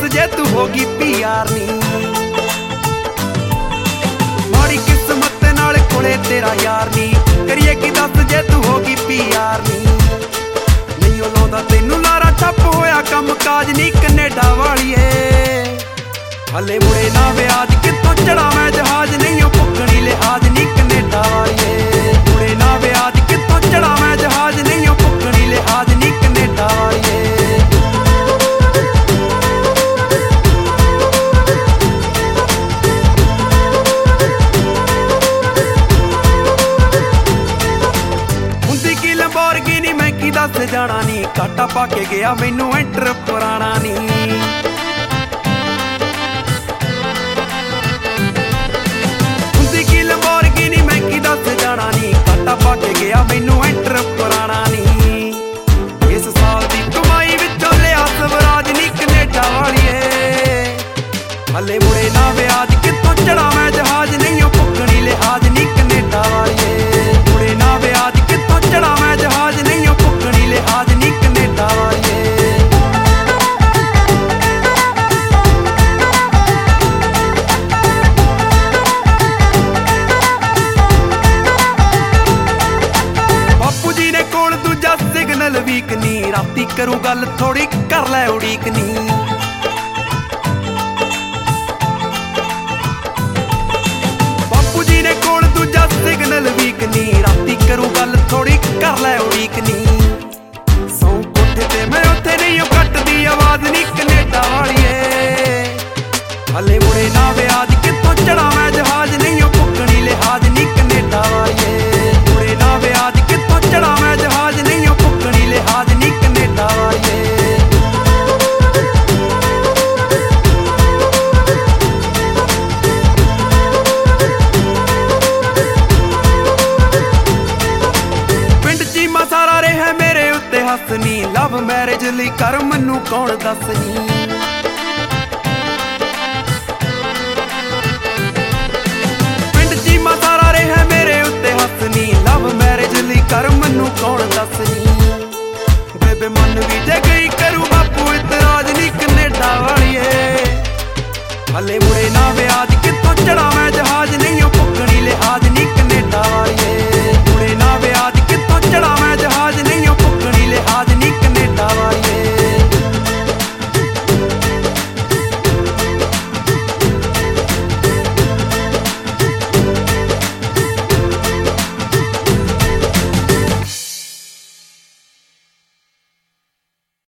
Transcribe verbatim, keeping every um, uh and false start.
जे तू होगी पीआर नी। माड़ी किस्मत नाल कोले तेरा यार नी, करिए की दस जे तू होगी पीआर नी। नहीं लाउंदा तैनू लारा ठप होया कम काज नी कनेडा वालीए। हले मुड़े ना व्याज कितों चढ़ा मैं जहाज, नहीं पुकनी लिहाज नी कनेडा वालीए। मुड़े ना व्याज कितों चढ़ा मैं जहाज, नहीं पुकनी लिहाज नी कनेडा वालीए। लंबोर्गिनी मैं की दस जाना नी, काटा पा के गया मैनू एंटर पुराना नी। हुंदी की लंबोर्गिनी मैं की दस जाना नी, काटा पा के गया मैनू एंटर पुराना नी। इस साल दी कमाई विचों लिया स्वराज नी कनेडा वालीए। हले मुड़े ना व्याज कितों चढ़ा मैं जहाज, नहीं पुकनी लिहाज नी कनेडा वालीए। मुड़े ना व्याज कितों चढ़ा मैं जहाज, नहीं पुकनी लिहाज नी कनेडा वालीए। बापू जी ने कोल दूजा सिग्नल वीक नी, राती करूं गल थोड़ी कर लै उड़ीक नी। बापू जी ने कोल दूजा सिग्नल वीक नी, राती करूं गल थोड़ी कर लै उड़ीक नी। सौ कोठे ते मैं उत्थे नहीं कटदी आवाज नी कनेडा वालीए। हले मुड़े ना व्याज कितों चढ़ा मैं जहाज, नहीं पुकनी लिहाज नी कनेडा वालीए। मुड़े ना व्याज कितों चढ़ा मैं जहाज, नहीं पुकनी लिहाज नी कनेडा वालीए। सारा रहा मेरे उत्ते हसनी, लव मैरिज लई कर मैनू कौन दसनी। पिंड चीमा सारा रहा मेरे उत्ते हसनी, लव मैरिज लई कर मैनू कौन दसनी। बेबे मन भी जे गई करू बापू इतराज नी कनेडा वालीए। हले मुड़े ना व्याज कितों चढ़ा मैं जहाज, नहीं पुकनी लिहाज नी कनेडा वालीए।